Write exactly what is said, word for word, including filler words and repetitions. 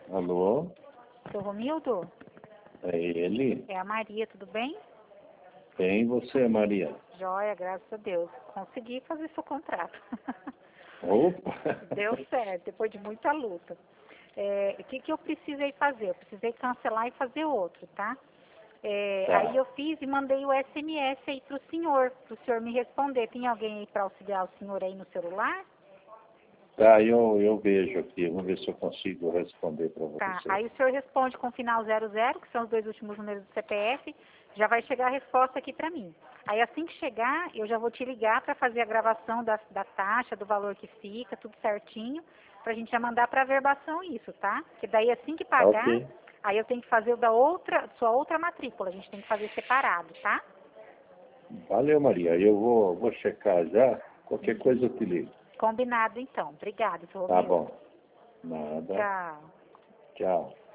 Alô? Seu Romildo? É ele? É a Maria, tudo bem? Bem, você, Maria? Joia, graças a Deus. Consegui fazer seu contrato. Opa! Deu certo, depois de muita luta. É, o que, que eu precisei fazer? Eu precisei cancelar e fazer outro, tá? É, Tá. Aí eu fiz e mandei o S M S aí pro senhor, pro senhor me responder. Tem alguém aí para auxiliar o senhor aí no celular? Tá, eu, eu vejo aqui. Vamos ver se eu consigo responder para Tá, você. aí o senhor responde com o final zero zero, que são os dois últimos números do C P F, já vai chegar a resposta aqui para mim. Aí assim que chegar, eu já vou te ligar para fazer a gravação da, da taxa, do valor que fica, tudo certinho, para a gente já mandar para a verbação isso, tá? Que daí assim que pagar, Ok. aí eu tenho que fazer o da outra, sua outra matrícula, a gente tem que fazer separado, tá? Valeu, Maria. Eu vou, vou checar já. Qualquer coisa eu te ligo. Combinado então. Obrigada, seu Tá Romildo. bom. Nada. Tchau. Tchau.